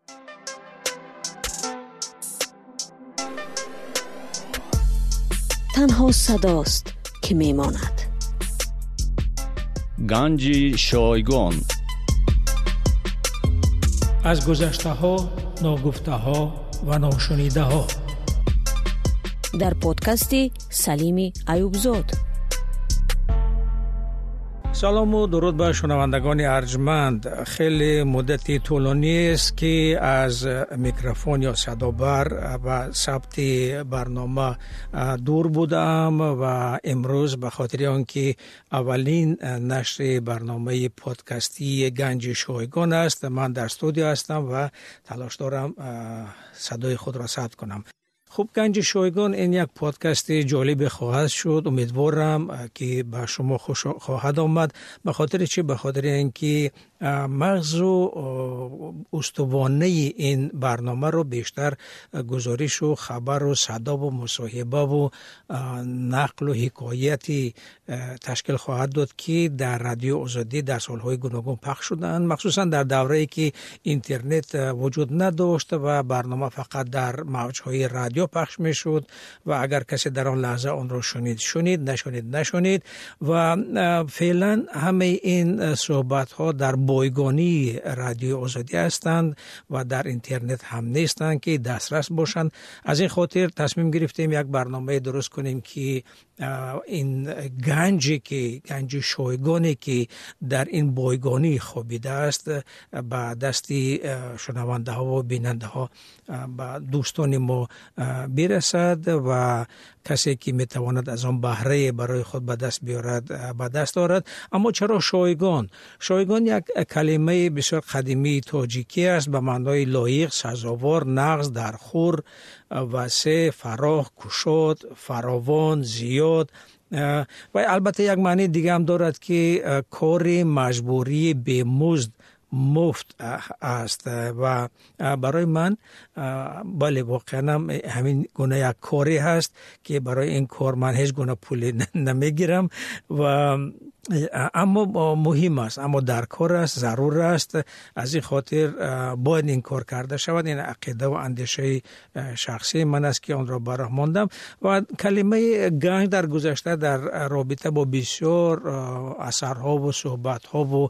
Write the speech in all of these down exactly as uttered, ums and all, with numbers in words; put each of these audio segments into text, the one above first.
تنها صداست که میماند. گنج شایگان. از گذشته ها، ناگفته ها و ناشنیده ها. در پادکست سلیم ایوبزاد. سلام و درود به شنوندگان ارجمند. خیلی مدتی طولانی است که از میکروفون یا صدابر و ثبت برنامه دور بودم و امروز به خاطر آنکه اولین نشر برنامه پادکستی گنج شایگان است، من در استودیو هستم و تلاش دارم صدای خود را ثبت کنم. خب، گنج شایگان این یک پادکست جالب خواهد شد. امیدوارم که به شما خوش خواهد آمد. به خاطر چی؟ به خاطر اینکه مغز و استوانه این برنامه رو بیشتر گزارش و خبر و صدا و مصاحبه و نقل و حکایتی تشکیل خواهد داد که در رادیو آزادی در سالهای گوناگون پخش شدند، مخصوصا در دوره‌ای که اینترنت وجود نداشت و برنامه فقط در موج‌های رادیو پخش میشد و اگر کسی در آن لحظه آن را شنید شنید، نشنید نشنید. و فعلا همه این صحبت ها در بایگانی رادیو آزادی هستند و در اینترنت هم نیستند که دسترس باشند. از این خاطر تصمیم گرفتیم یک برنامه درست کنیم که این گنجی که گنج شایگانی که در این بایگانی خوابیده است به دستی شنونده ها و بیننده ها، به دوستان ما برسد و کسی که میتواند از آن بهره برای خود به دست بیارد به دست آورد. اما چرا شایگان؟ شایگان یک کلمه بسیار قدیمی تاجیکی است به معنای لایق، سزاوار، نغز، درخور، وسع، فراخ، گشاد، فراوان، زیاد. و البته یک معنی دیگه هم دارد که کار مجبوری به مزد، مفت است. و برای من بله واقعا همین گونه یک کاری هست که برای این کار من هیچ گونه پول نمیگیرم و اما مهم است، اما در کار است، ضرور است. از این خاطر باید این کار کرده شود. این عقیده و اندیشه شخصی من است که آن را براه ماندم. و کلمه گنج در گذشته در رابطه با بسیار اثرها و صحبتها و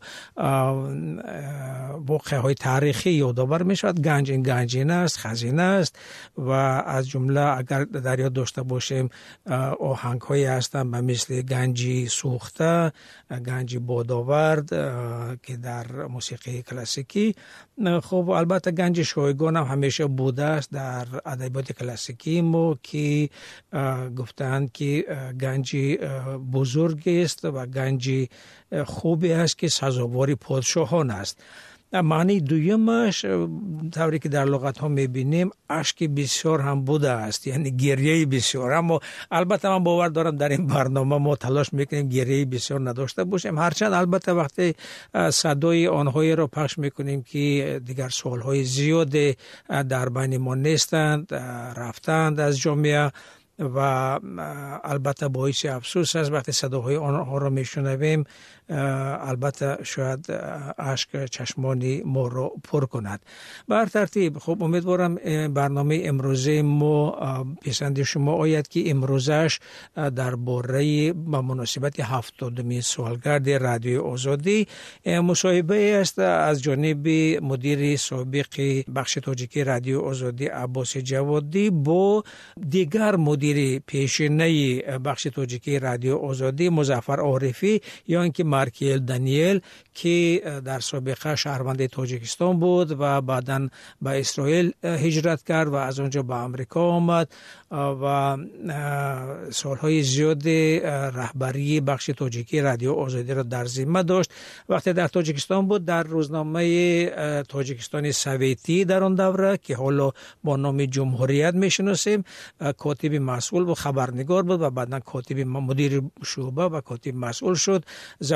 واقعه‌های تاریخی یادآور می شود. گنج این گنجینه است، خزینه است و از جمله اگر در یاد داشته باشیم آهنگ‌هایی هستند به مثل گنجی سوخته، گنجی بادآورد که در موسیقی کلاسیکی. خب البته گنج شایگان هم همیشه بوده است در ادبیات کلاسیکی ما که گفتند که گنجی بزرگی است و گنجی خوبی است که سزاوار پادشاهان است. معنی دویمش طوری که در لغت ها میبینیم اشک بسیار هم بوده است، یعنی گریه بسیار. اما البته من باور دارم در این برنامه ما تلاش میکنیم گریه بسیار نداشته باشیم، هرچند البته وقتی صدای آنهایی را پخش میکنیم که دیگر سالهای زیاد در بین ما نیستند، رفتند از جامعه و البته باعث افسوس است وقتی صداهای آنها را میشنویم. البته شاید اشک چشمانی ما را پر کند. به هر ترتیب خب امیدوارم برنامه امروزه ما پسند شما آید که امروزش درباره به مناسبت هفتادمین سالگرد رادیو آزادی مصاحبه است از جانب مدیر سابق بخش تاجیکی رادیو آزادی عباس جوادی با دیگر مدیر پیشینه بخش تاجیکی رادیو آزادی مظفر عارفی یا اینکه مارکیل دانیل که در سابقه شهروند تاجیکستان بود و بعداً به اسرائیل هجرت کرد و از اونجا به امریکا آمد و سالهای زیاد رهبری بخش تاجیکی رادیو آزادی را در ذمه داشت. وقتی در تاجیکستان بود در روزنامه تاجیکستان سویتی در آن دوره که حالا با نام جمهوریت میشناسیم کاتب مسئول و خبرنگار بود و بعداً کاتب مدیر شعبه و کاتب مسئول شد.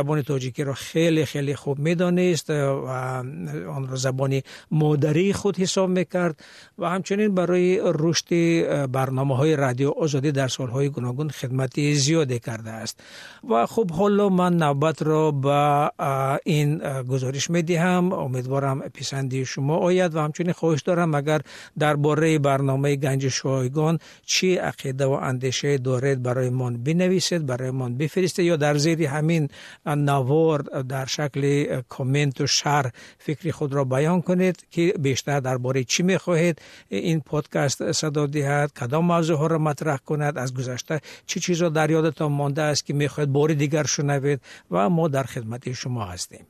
زبان تاجیکی را خیلی خیلی خوب میدانست و آن را زبان مادری خود حساب میکرد و همچنین برای رشد برنامه‌های رادیو آزادی در سالهای گوناگون خدمت زیادی کرده است. و خب حالا من نوبت را به این گزارش میدهم. امیدوارم پسندی شما آید و همچنین خواهش دارم اگر درباره برنامه گنج شایگان چی عقیده و اندیشه دارید برای من بنویسید، برای من بفرستید یا در زیر همین نوار در شکل کامنت و شرح فکری خود را بیان کنید که بیشتر درباره چی میخواهید این پادکست صدا دهد، کدام موضوع ها را مطرح کند، از گذشته چی چیزا در یادتان مانده است که میخواهید بار دیگر شنوید و ما در خدمت شما هستیم.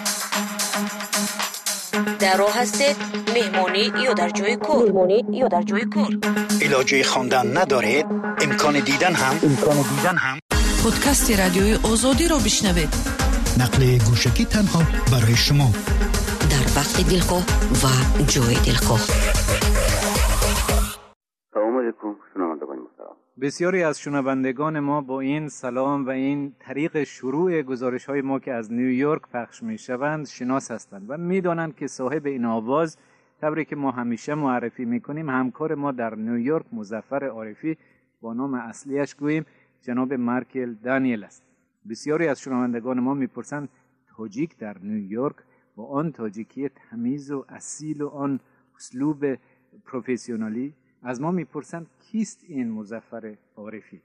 در راه هستید مهمانی یا در جای کار مهمانی یا در جای کار علاجه خواندن ندارید، امکان دیدن هم امکان دیدن هم پادکست رادیوی آزادی را بشنوید. نقل گوشکی تنها برای شما در وقت دلخواه و جای دلخواه. سلام علیکم شنوندگان محترم. بسیاری از شنوندگان ما با این سلام و این طریق شروع گزارش‌های ما که از نیویورک پخش می‌شوند شناس هستند و می‌دانند که صاحب این آواز طوری که ما همیشه معرفی می‌کنیم همکار ما در نیویورک مظفر عارفی با نام اصلیش گوییم جناب مارکل دانیل است. بسیاری از شنوندگان ما می‌پرسند تاجیک در نیویورک با آن تاجیکی تمیز و اصیل و آن اسلوب پروفسیونالی از ما می‌پرسند کیست این مظفر عارفی؟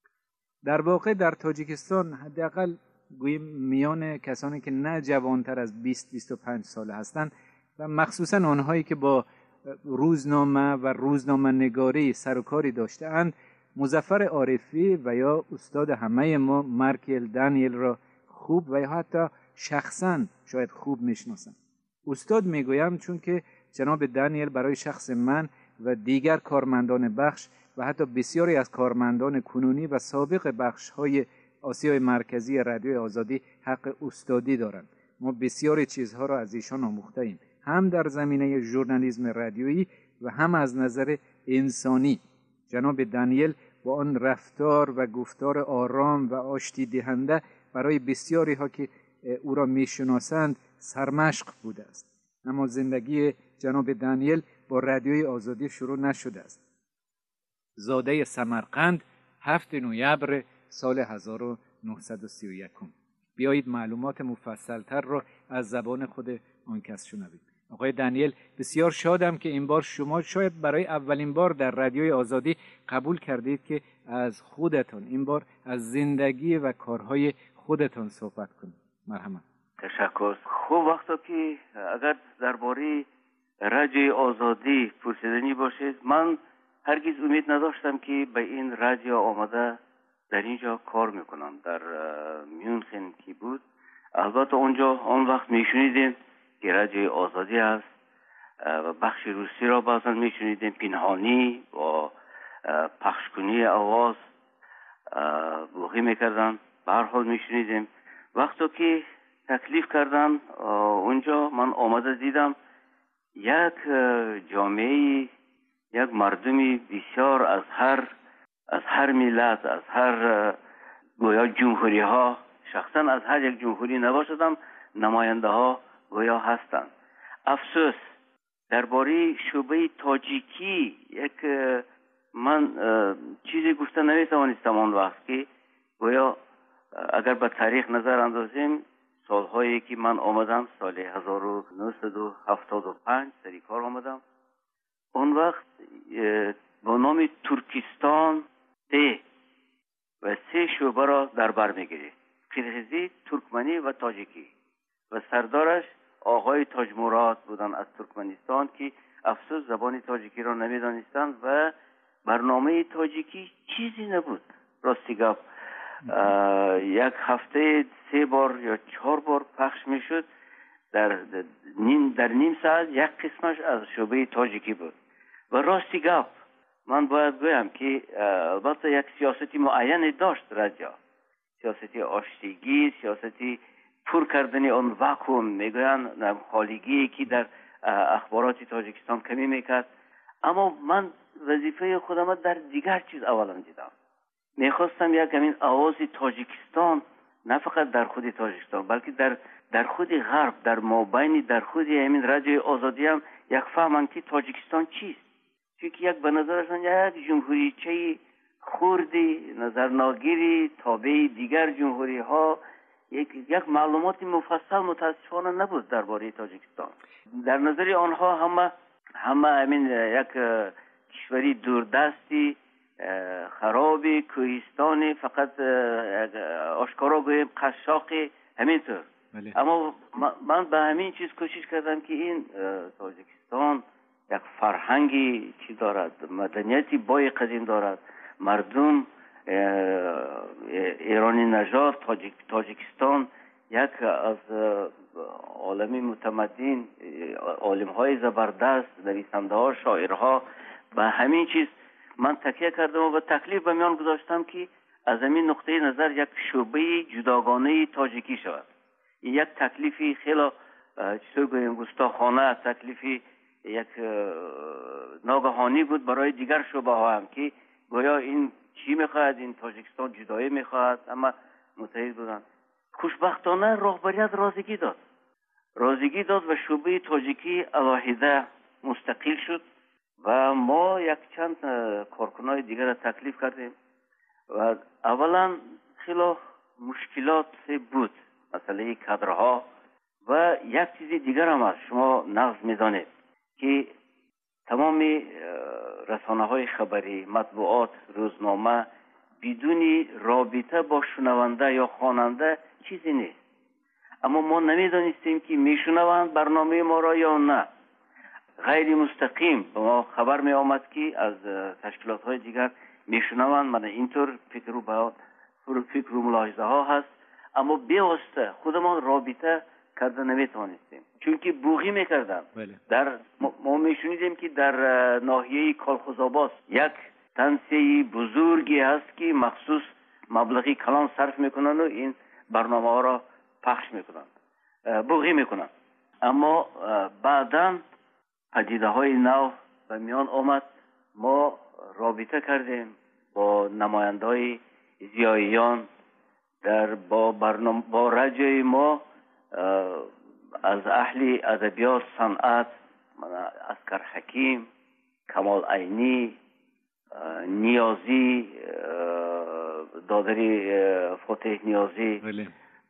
در واقع در تاجیکستان حداقل گوییم میان کسانی که نه جوانتر از بیست بیست و پنج ساله هستند و مخصوصا آنهایی که با روزنامه و روزنامه نگاری سر و کاری داشته اند مظفر عارفی و یا استاد همه ما مارکل دانیل را خوب و یا حتی شخصا شاید خوب میشناسند. استاد میگویم چون که جناب دانیل برای شخص من و دیگر کارمندان بخش و حتی بسیاری از کارمندان کنونی و سابق بخش‌های آسیای مرکزی رادیو آزادی حق استادی دارند. ما بسیاری چیزها را از ایشان آموخته ایم، هم در زمینه ژورنالیسم رادیویی و هم از نظر انسانی. جناب دانیل با آن رفتار و گفتار آرام و آشتی دهنده برای بسیاری ها که او را میشناسند سرمشق بوده است. اما زندگی جناب دانیل با رادیوی آزادی شروع نشده است. زاده سمرقند هفتم نوامبر سال هزار و نهصد و سی و یک. بیایید معلومات مفصلتر را از زبان خود آن کس شنوید. آقای دانیل، بسیار شادم که این بار شما شاید برای اولین بار در رادیوی آزادی قبول کردید که از خودتان این بار از زندگی و کارهای خودتان صحبت کنید. مرحمت. تشکر. خوب وقتا که اگر درباره رادیوی آزادی پرسیدنی باشید، من هرگز امید نداشتم که به این رادیو آمده در اینجا کار میکنم. در میونخن که بود، البته اونجا آن وقت میشنیدیم که رادیوی آزادی است و بخش روسی را بعضا میشنیدیم پنهانی با پخش کنی آواز بوغی میکردن. به هر حال میشنیدیم. وقتی که تکلیف کردن اونجا، من آمده دیدم یک جامعه، یک مردمی بسیار از هر از هر ملت، از هر گویا جمهوری ها، شخصا از هر یک جمهوری نباشدم، نماینده ها گویا هستند. افسوس درباره شعبه تاجیکی یک من چیزی گفته نمیتوانستم آن وقت که گویا اگر به تاریخ نظر اندازیم، سالهایی که من آمدم سال هزار و نهصد و هفتاد و پنج سری کار آمدم، اون وقت با نام ترکستان سه و سه شعبه را در بر میگیرید: قرغیزی، ترکمنی و تاجیکی، و سردارش آقای تاج مراد بودن از ترکمنستان که افسوس زبان تاجیکی را نمیدانستند و برنامه تاجیکی چیزی نبود. راستی گپ یک هفته سه بار یا چهار بار پخش میشد. در نیم در نیم ساعت یک قسمش از شعبه تاجیکی بود. و راستی گپ من باید بگویم که البته یک سیاستی معینی داشت رادیو، سیاستی آشتیگی، سیاستی پر کردن آن واکوم، میگویند خالیگی که در اخبارات تاجیکستان کمی میکرد. اما من وظیفه خودم در دیگر چیز اولا دیدم. میخواستم یک همین آواز تاجیکستان نه فقط در خود تاجیکستان بلکه در در خود غرب، در مابین در خود همین رادیو آزادی هم یک فهمن که تاجیکستان چیست. چون یک به نظرشان یک جمهوریچه خردی نظر ناگیری تابع دیگر جمهوری ها، یک یک معلومات مفصل متاسفانه نبود درباره تاجیکستان. در نظر آنها همه همه همین یک کشوری دوردستی خرابی کوهستانی، فقط آشکارا گویم قشاقی همینطور. بله. اما من به همین چیز کوشش کردم که این تاجیکستان یک فرهنگی چی دارد، مدنیتی بای قدیم دارد، مردم ایرانی نژاد تاجیک تاجیکستان یک از عالمی متمدن، عالم های زبردست، نویسنده ها، شاعرها. به همین چیز من تکیه کردم و به تکلیف به میان گذاشتم که از همین نقطه نظر یک شعبه جداگانه تاجیکی شود. این یک تکلیفی خیلی چطور گویم گستاخانه، تکلیفی یک ناگهانی بود برای دیگر شعبه ها هم که گویا این چی میخواد، این تاجیکستان جدایی میخواد، اما متحد بودن. خوشبختانه رهبریت رازگی داد رازگی داد و شعبه تاجیکی علاهیده مستقل شد و ما یک چند کارکنای دیگر را تکلیف کردیم و اولا خیلی مشکلات بود، مسئله کادرها و یک چیز دیگر هم است. شما نقض میدانید که تمام رسانه های خبری، مطبوعات، روزنامه بدون رابطه با شنونده یا خواننده چیزی نیست. اما ما نمیدانستیم که میشنوند برنامه ما را یا نه. غیر مستقیم به ما خبر می آمد که از تشکیلات های دیگر میشنوند. من اینطور فکر و بیان فکر و ملاحظه ها هست، اما بیوسته خودمان رابطه کرده نمیتوانستیم، چون که بوغی میکردن. بله. در ما میشنیدیم که در ناحیه کالخوزآباد یک تنسیه بزرگی هست که مخصوص مبلغی کلان صرف میکنن و این برنامه ها را پخش میکنن، بوغی میکنن. اما بعداً پدیده های نو به میان آمد. ما رابطه کردیم با نماینده های زیاییان در با برنامه با رجای ما از اهل ادبیات، صنعت، اسکر حکیم، کمال عینی، نیازی، دادری فتح نیازی،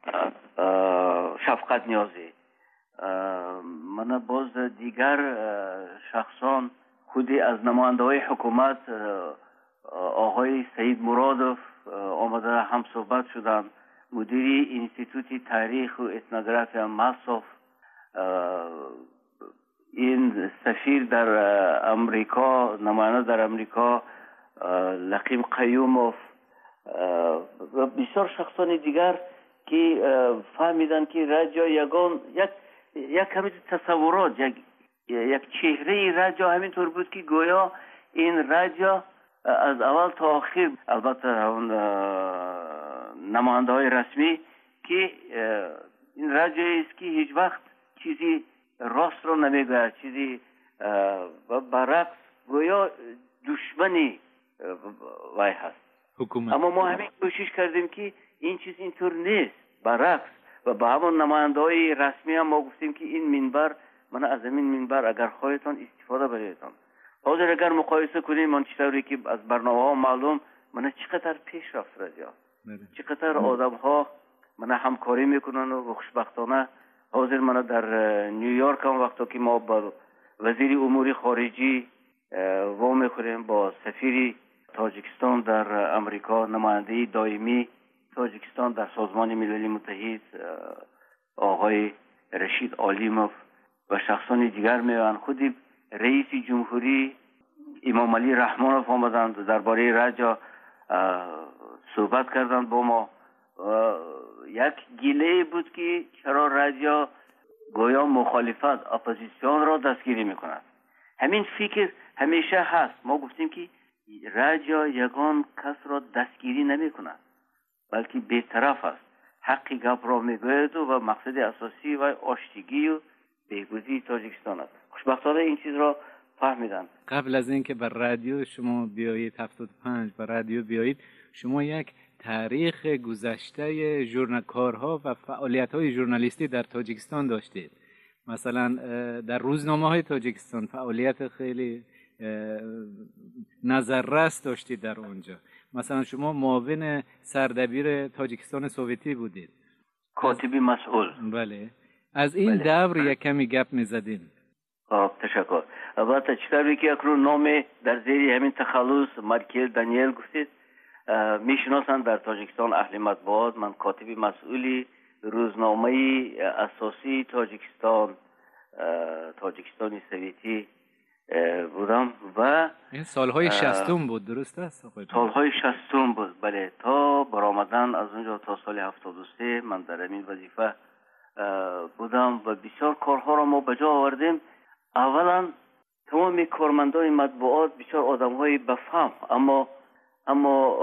شفقت نیازی، من باز دیگر شخصان خودی از نماینده های حکومت آقای سید مرادوف آمده هم صحبت شدن، مدیری انستیتوت تاریخ و اتنوگرافی مصرف، این سفیر در امریکا، نماینده در امریکا لقیم قیوموف و بسیار شخصان دیگر که فهمیدن که رجا یگان یک یک کمی تصورات، یک یک چهره رجا همینطور بود که گویا این رجا از اول تا آخر، البته اون نماینده های رسمی، که این رجایی است که هیچ وقت چیزی راست رو نمیگوید، چیزی و برعکس گویا دشمنی وای هست حکومت. اما ما همین کوشش کردیم که این چیز اینطور نیست، برعکس. و با همون نماینده های رسمی هم ما گفتیم که این منبر، من از این منبر اگر خواهیتان استفاده بریدتان. حاضر اگر مقایسه کنیم من چطوری که از برنامه ها معلوم من چقدر پیش رفت رجا، چقدر آدم ها من همکاری میکنن و خوشبختانه حاضر من در نیویورک هم وقتی که ما با وزیر امور خارجی و میخوریم، با سفیر تاجیکستان در امریکا، نماینده دائمی تاجیکستان در سازمان ملل متحد آقای رشید عالیموف و شخصان دیگر میان، خودی رئیس جمهوری امام علی رحمانوف آمدند درباره رجا صحبت کردند با ما. یک گیله بود که چرا رجا گویا مخالفت، اپوزیسیون را دستگیری میکند. همین فکر همیشه هست. ما گفتیم که رجا یگان کس را دستگیری نمیکند، بلکه بی‌طرف است، حقی گپ را میگوید و مقصد اساسی و آشتگی و بهبودی تاجیکستان است. خوشبختانه این چیز را فهمیدن. قبل از اینکه بر رادیو شما بیایید هفتاد و پنج بر رادیو بیایید، شما یک تاریخ گذشته ژورنالکارها و فعالیت‌های ژورنالیستی در تاجیکستان داشتید. مثلا در روزنامه‌های تاجیکستان فعالیت خیلی نظررس داشتید در اونجا. مثلا شما معاون سردبیر تاجیکستان سوویتی بودید، کاتبی مسئول. بله. از این بله. دور یک کمی گپ می‌زدیم. خب تشکر. البته چطوری که اکنون نام در زیر همین تخلص مارکل دانیل گفتید میشناسند در تاجیکستان اهل مطبوعات. من کاتبی مسئولی روزنامه اساسی تاجیکستان تاجیکستان سوویتی بودم و این سالهای شصتم بود، درست است؟ سالهای شصتم بود، بله. تا برآمدن از اونجا تا سال هفتاد و سه من در این وظیفه بودم و بسیار کارها را ما به جا آوردیم. اولا تمام کارمندان مطبوعات بسیار آدم‌های بفهم، اما اما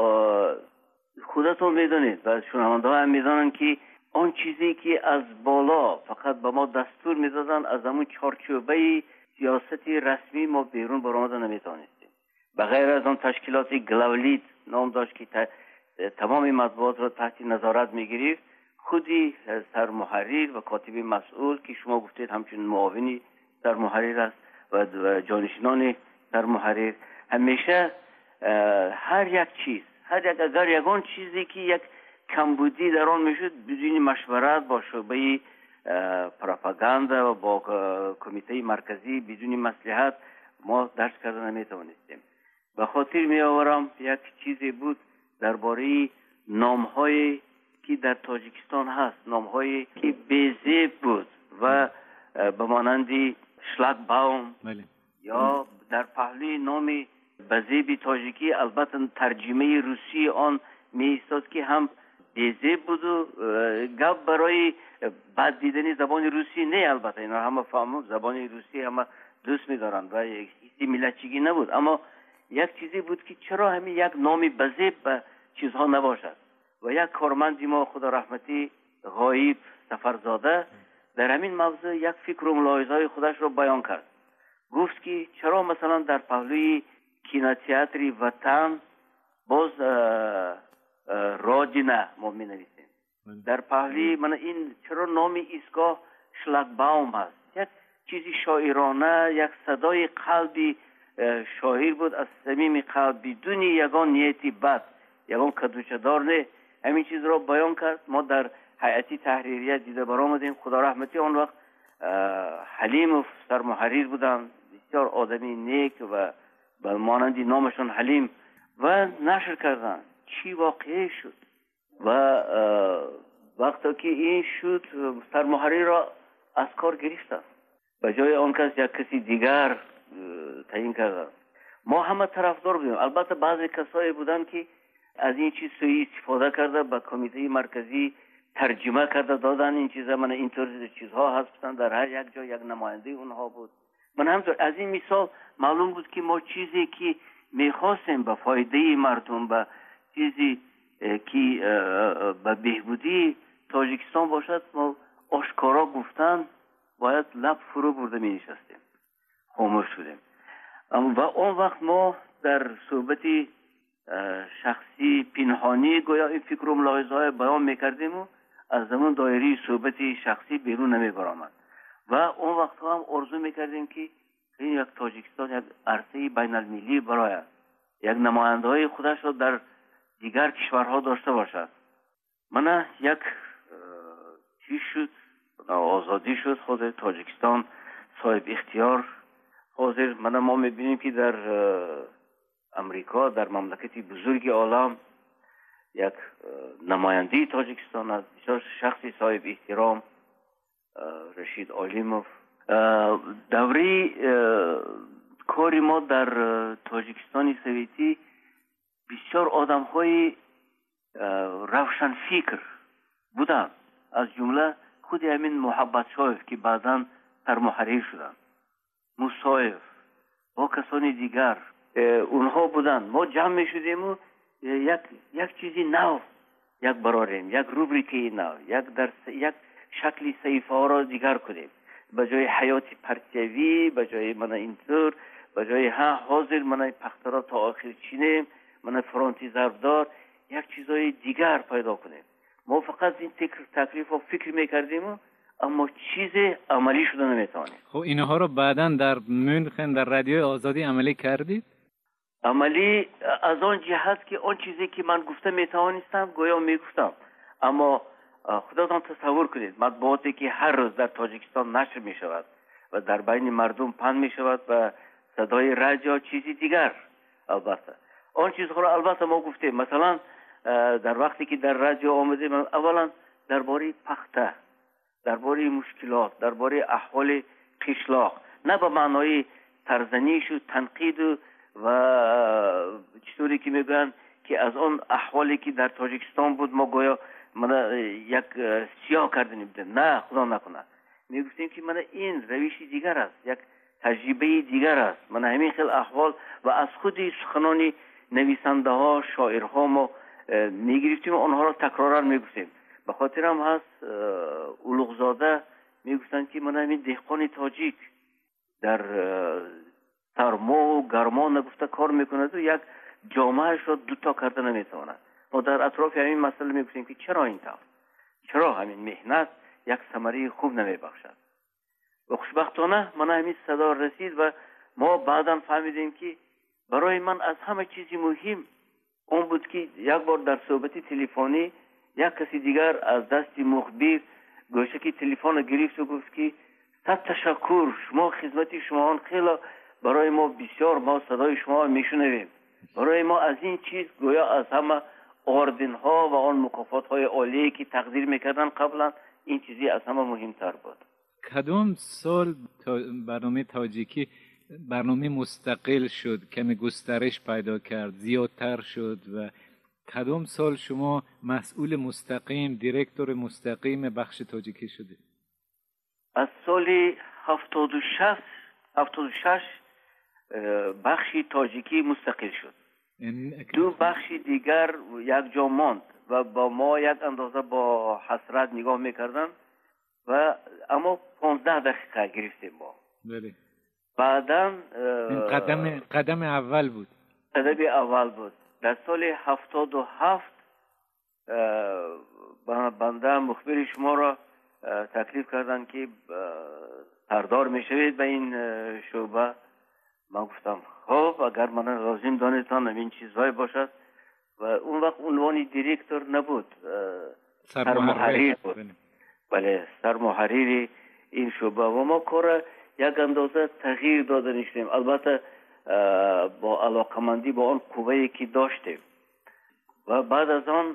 خودتون میدونید و شنونده ها هم میدونن که آن چیزی که از بالا فقط به ما دستور میدادن از همون چارچوبه سیاستی رسمی ما بیرون برآمده نمیتونستیم. بغیر از آن تشکیلات گلاولید نام داشت که تمام مطبوعات را تحت نظارت میگیرید، خودی سرمحرر و کاتبی مسئول که شما گفتید همچنین معاونی سرمحرر است و جانشینان سرمحرر همیشه هر یک چیز هر یک اگر یگان چیزی که یک کمبودی در آن میشد بدون مشورت با شعبه پروپاگاندا و با کمیته مرکزی بدون مصلحت ما درس کردن نمیتوانستیم. به خاطر می آورم یک چیزی بود درباره نام‌هایی که در تاجیکستان هست، نام‌هایی که بی‌زیب بود و به مانند شلاگباوم یا در پهلوی نام بزیبی تاجیکی البته ترجمه روسی آن می ایستاد که هم بی‌زیب بود و گپ برای بد دیدن زبان روسی نه. البته اینا همه فهمون زبان روسی همه دوست می‌دارن و هیچ ملتچگی نبود، اما یک چیزی بود که چرا همین یک نام بزیب به چیزها نباشد. و یک کارمندی ما خدا رحمتی غایب سفرزاده در همین موضوع یک فکر و ملاحظه‌های خودش رو بیان کرد. گفت که چرا مثلا در پهلوی کینوتئاتر وطن باز رادینه ما می نویسیم، در پهلوی من این چرا نام ایستگاه شلاگباوم هست، یک چیزی شاعرانه، یک صدای قلبی شاعر بود از صمیم قلب بدون یگان نیتی بد، یگان کدوچه‌دار نه. همین چیز رو بیان کرد. ما در هیئتی تحریریه دیده برآمدیم. خدا رحمتی آن وقت حلیم سرمحرر بودن، بسیار آدمی نیک و به مانند نامشون حلیم و نشر کردن. چی واقعی شد و وقتی که این شد سرمحرر را از کار گرفتن، به جای آن کس یک کسی دیگر تعیین کردن. ما همه طرفدار بودیم. البته بعضی کسایی بودن که از این چیز سوء استفاده کرده به کمیته مرکزی ترجمه کرده دادن این چیزا، من اینطور چیزها هستن در هر یک جا یک نماینده اونها بود. من همطور از این مثال معلوم بود که ما چیزی که میخواستیم به فایده مردم، به چیزی که به بهبودی تاجیکستان باشد، ما آشکارا گفتن باید لب فرو برده می نشستیم، خاموش شدیم. و اون وقت ما در صحبت شخصی پنهانی گویا این فکر و ملاحظه های بیان میکردیم و از زمان دایره صحبت شخصی بیرون نمی برآمد. و اون وقت هم آرزو میکردیم که این یک تاجیکستان یک عرصه بین المللی برای یک نماینده های خودش را در دیگر کشورها داشته باشد. من یک چیز شد، آزادی شد، خود تاجیکستان صاحب اختیار حاضر. من ما میبینیم که در امریکا، در مملکتی بزرگ عالم، یک نماینده تاجیکستان است، بسیار شخصی صاحب احترام، رشید عالیموف. دوره کاری ما در تاجیکستان سوویتی بسیار آدم های روشن فکر بودن، از جمله خود همین محبت شایف که بعداً سرمحرر شدن، موسایف با کسانی دیگر اونها بودن. ما جمع می شدیم و یک یک چیزی نو یک براریم، یک روبریکی نو، یک در یک شکلی صحیفه ها را دیگر کنیم. به جای حیات پرتیوی، به جای من اینطور، به جای ها حاضر من پخترا تا آخر چینیم، من فرانتی ضربدار، یک چیزای دیگر پیدا کنیم. ما فقط این تکلیف و فکر میکردیم اما چیز عملی شده نمیتوانیم. خب اینها رو بعداً در مونخن در رادیو آزادی عملی کردید؟ عملی از آن جهت که آن چیزی که من گفته میتوانستم گویا میگفتم، اما خودتان تصور کنید مطبوعاتی که هر روز در تاجیکستان نشر میشود و در بین مردم پخش میشود و صدای رادیو چیزی دیگر، البته آن چیزها را البته ما گفتیم. مثلا در وقتی که در رادیو آمدیم اولا درباره پخته، درباره مشکلات، درباره احوال قشلاق، نه به معنای ترزنیش و تنقید و چطوری که میگن که از آن احوالی که در تاجیکستان بود ما گویا من یک سیاه کردنیم بده، نه خدا نکنه. میگفتیم که من این روشی دیگر است، یک تجربه دیگر است. من همین خیلی احوال و از خودی سخنانی نویسنده ها شاعرها ما میگرفتیم و آنها را تکرارا میگفتیم. به خاطر هم هست اولوغزاده میگفتن که من همین دهقان تاجیک در سرما و گرما نگفته کار میکند و یک جامعه را دوتا کرده نمیتواند. ما در اطراف همین مسئله میگفتیم که چرا این طور، چرا همین مهنت یک ثمره خوب نمیبخشد. و خوشبختانه من همین صدا رسید و ما بعدا فهمیدیم که برای من از همه چیزی مهم اون بود که یک بار در صحبت تلفنی یک کسی دیگر از دست مخبر گوشه که تلفن گرفت و گفت که صد تشکر، شما خدمت شما خیلی برای ما بسیار، ما صدای شما میشنویم. برای ما از این چیز گویا از همه آوردن ها و آن مکافات های عالی که تقدیر میکردن قبلا این چیزی از همه مهمتر بود. کدام سال تا برنامه تاجیکی برنامه مستقل شد، کمی گسترش پیدا کرد، زیادتر شد و کدام سال شما مسئول مستقیم، دیرکتور مستقیم بخش تاجیکی شده؟ از سال هفتاد و شش هفتاد و شش بخش تاجیکی مستقل شد. دو بخش دیگر یک جا ماند و با ما یک اندازه با حسرت نگاه میکردن و اما پانزده دقیقه گرفتیم ما. بله. بعداً قدم قدم اول بود. قدم اول بود. در سال هفتاد و هفت بنده مخبر شما را تکلیف کردن که سردار میشوید به این شعبه. من گفتم خب اگر من لازم دانستان این چیزهای باشد و اون وقت عنوان دیرکتور نبود، سرمحریر بود. بله، سرمحریر این شعبه و ما کار یک اندازه تغییر داده نشدیم، البته با علاقمندی با آن قوه‌ای که داشتیم. و بعد از آن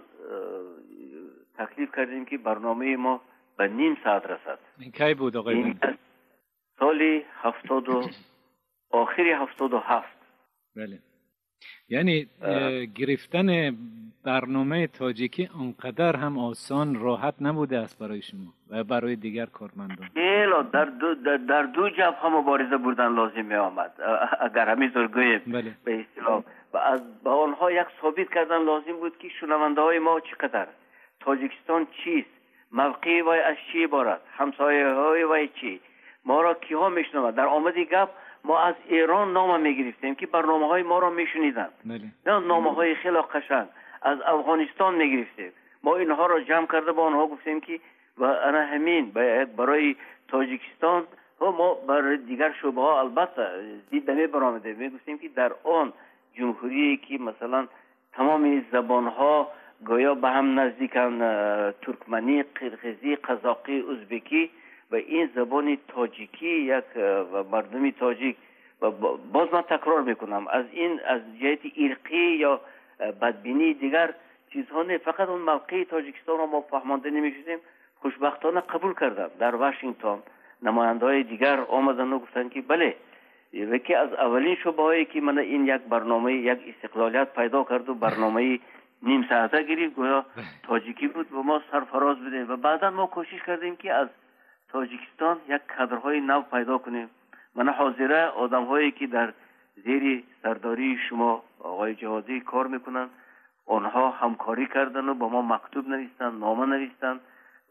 تکلیف کردیم که برنامه ما به نیم ساعت رسد. این کی بود آقای بند؟ سالی هفتاد و آخری هفتاد و هفت. بله. یعنی گرفتن برنامه تاجیکی انقدر هم آسان راحت نبوده است برای شما و برای دیگر کارمندان. خیلی در دو در, در دو جبهه مبارزه بردن لازم می آمد اگر همینطور گوییم. بله. به اصطلاح و از با آنها یک ثابت کردن لازم بود که شنونده های ما چقدر، تاجیکستان چیست، موقعی وای از چی عبارت، همسایه های وای چی، ما را کیها میشنوند. در آمدی گپ ما از ایران نام میگرفتیم که برنامه های ما را میشنیدن. بله. نه نامه های خیلی قشنگ از افغانستان میگرفتیم. ما اینها را جمع کرده با آنها گفتیم که و انا همین برای تاجیکستان و ما برای دیگر شعبه ها البته دید می برآمده. می گفتیم که در آن جمهوری که مثلا تمام زبان ها گویا به هم نزدیکن، ترکمنی، قرقیزی، قزاقی، ازبکی و این زبان تاجیکی یک و مردمی تاجیک و باز من تکرار میکنم از این از جهت ارقی یا بدبینی دیگر چیزها نه، فقط اون موقع تاجیکستان رو ما فهمانده نمیشدیم. خوشبختانه قبول کردم. در واشنگتن نماینده های دیگر آمدن و گفتن که بله یکی از اولین شعبه هایی که من این یک برنامه یک استقلالیت پیدا کرد و برنامه نیم ساعته گرفت گویا تاجیکی بود و ما سرفراز بدیم و بعدا ما کوشش کردیم که از تاجیکستان یک کادرهای نو پیدا کنیم. من حاضره آدم هایی که در زیر سرداری شما آقای جهادی کار میکنن، آنها همکاری کردن و با ما مکتوب نوشتن، نامه نوشتن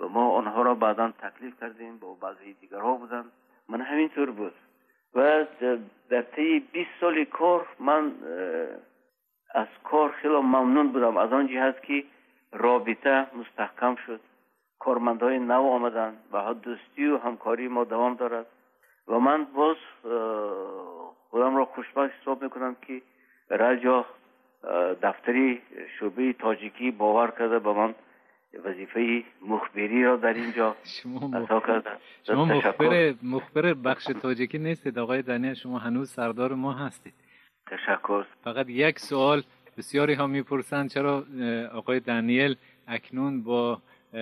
و ما آنها را بعدا تکلیف کردیم با بعضی دیگرها بودن. من همینطور بود و در طی بیست سال کار من از کار خیلی ممنون بودم، از آن جهت که رابطه مستحکم شد، کارمندای نو آمدن و دوستی و همکاری ما دوام دارد و من باز خودم را خوشبخت حساب میکنم که رادیو دفتری شعبه تاجیکی باور کرده به من وظیفه مخبری را در اینجا عطا کرده. شما مخبر مخبر بخش تاجیکی نیستید آقای دانیل، شما هنوز سردار ما هستید. تشکر. فقط یک سوال بسیاری ها میپرسند چرا آقای دانیل اکنون با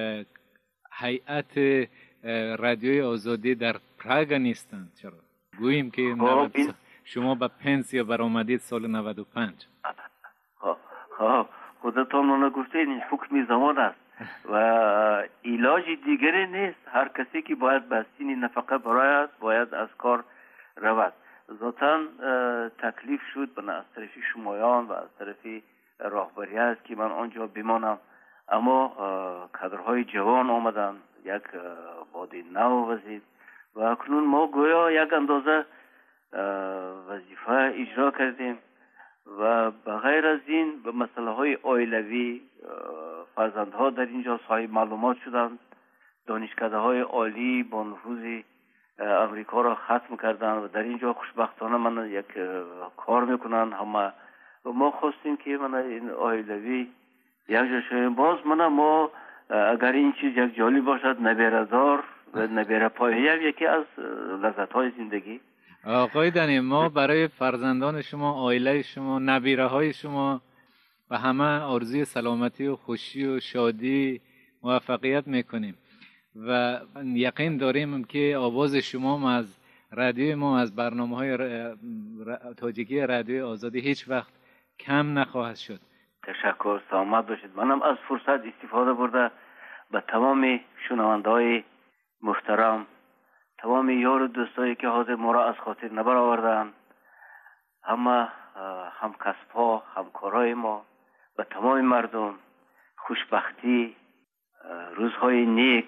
هیئت رادیوی آزادی در پراگ نیستند؟ چرا گوییم که شما به پنسیا برآمدید سال نود و پنج؟ ها خودتان منو گفتید این حکم زمان است و علاج دیگری نیست. هر کسی که باید به سین نفقه برآید باید از کار رود. ذاتاً تکلیف شد بنا از طرف شمایان و از طرف راهبری است که من آنجا بمانم، اما کادرهای جوان آمدن، یک باد نو وزید و اکنون ما گویا یک اندازه وظیفه اجرا کردیم و بغیر از این به مسئله های عائلوی فرزندها در اینجا صاحب معلومات شدند، دانشکده های عالی با نفوذ امریکا را ختم کردن و در اینجا خوشبختانه من یک کار میکنن همه و ما خواستیم که من این عائلوی یک جا شویم. باز من ما اگر این چیز یک جالب باشد نبیره‌دار و نبیره پایه یکی از لذت های زندگی. آقای دانی، ما برای فرزندان شما، عائله شما، نبیره های شما و همه آرزوی سلامتی و خوشی و شادی موفقیت میکنیم و یقین داریم که آواز شما از رادیوی ما، از برنامه های تاجیکی رادیوی آزادی هیچ وقت کم نخواهد شد. تشکر، سلامت باشید. منم از فرصت استفاده برده به تمام شنونده های محترم، تمام یار و دوستایی که حاضر ما را از خاطر نبر آوردن، همه هم کسب ها، همکارای ما، به تمام مردم خوشبختی، روزهای نیک،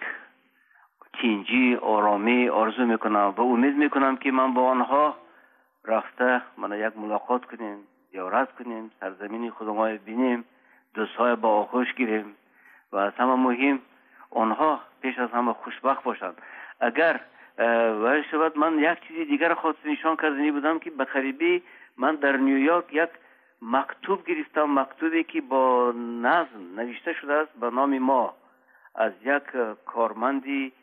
تینجی، آرامی آرزو میکنم و امید میکنم که من با آنها رفته من یک ملاقات کنیم، زیارت کنیم، سرزمین خودمان بینیم، دوستای با آغوش گیریم و از همه مهم آنها پیش از همه خوشبخت باشند. اگر ولی شود من یک چیزی دیگر خواست نشان کردنی بودم که به قریبی من در نیویورک یک مکتوب گرفتم، مکتوبی که با نظم نوشته شده است به نام ما از یک کارمندی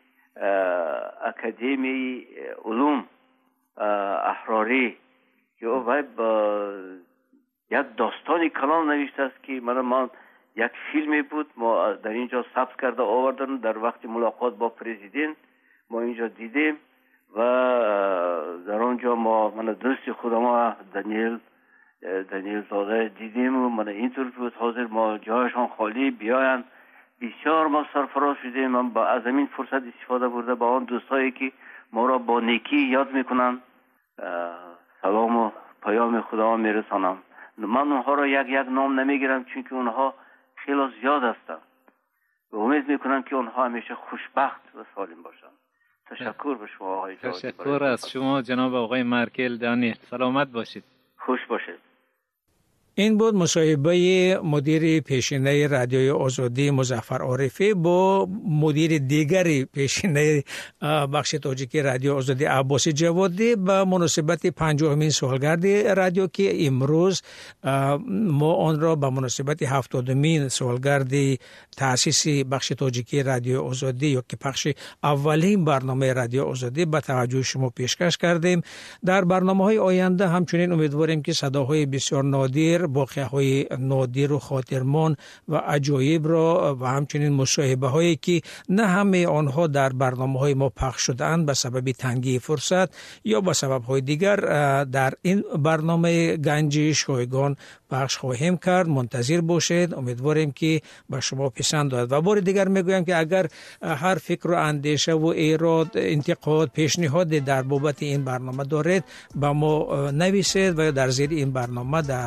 اکادمی علوم احراری که او با یک داستانی کلام نوشته است که من من یک فیلمی بود ما در اینجا ثبت کرده آوردن در وقت ملاقات با پرزیدنت ما اینجا دیدیم و در آنجا ما من دوست خودم دانیل دانیل زاده دیدیم و من اینطور بود حاضر ما جایشان خالی بیاین. بسیار ما سرفراز شدیم. من با از این فرصت استفاده برده با آن دوستایی که ما را با نیکی یاد میکنن سلام و پیام خدا میرسانم. من اونها را یک یک نام نمیگیرم چون که اونها خیلی زیاد هستند و امید میکنم که اونها همیشه خوشبخت و سالم باشند. تشکر به شما آقای جوادی. تشکر از شما جناب آقای مارکل دانیل. سلامت باشید. خوش باشید. این بود مصاحبه مدیر پیشینه رادیوی آزادی مظفر عارفی با مدیر دیگری پیشینه بخش تاجیکی رادیو آزادی عباس جوادی به مناسبت پنجاهمین سالگرد رادیو که امروز ما آن را به مناسبت هفتادمین سالگرد تأسیس بخش تاجیکی رادیو آزادی یا که پخش اولین برنامه رادیو آزادی به توجه شما پیشکش کردیم. در برنامه‌های آینده همچنین امیدواریم که صداهای بسیار نادر، واقعه‌های نادر و خاطرمان و عجایب را و همچنین مصاحبه هایی که نه همه آنها در برنامه‌های ما پخش شده‌اند به سبب تنگی فرصت یا به سبب‌های دیگر در این برنامه گنج شایگان پخش خواهیم کرد. منتظر باشید. امیدواریم که به شما پسند آید و بار دیگر میگویم که اگر هر فکر و اندیشه و ایراد، انتقاد، پیشنهاد در بابت این برنامه دارید با ما نویسید و در زیر این برنامه در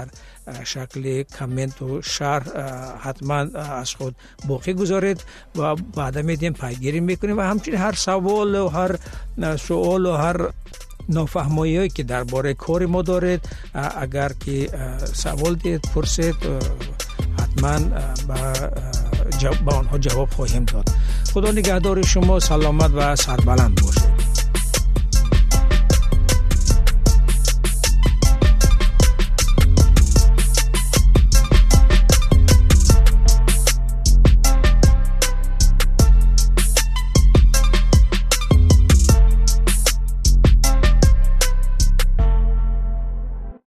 شکل کامنت و شرح حتما از خود باقی گذارید و بعدا میدیم پیگیری میکنیم و همچنین هر سوال و هر سوال و هر نافهمایی که درباره کار ما دارید اگر که سوال دید پرسید حتما با آنها جواب خواهیم داد. خدا نگهدار شما، سلامت و سربلند باشید.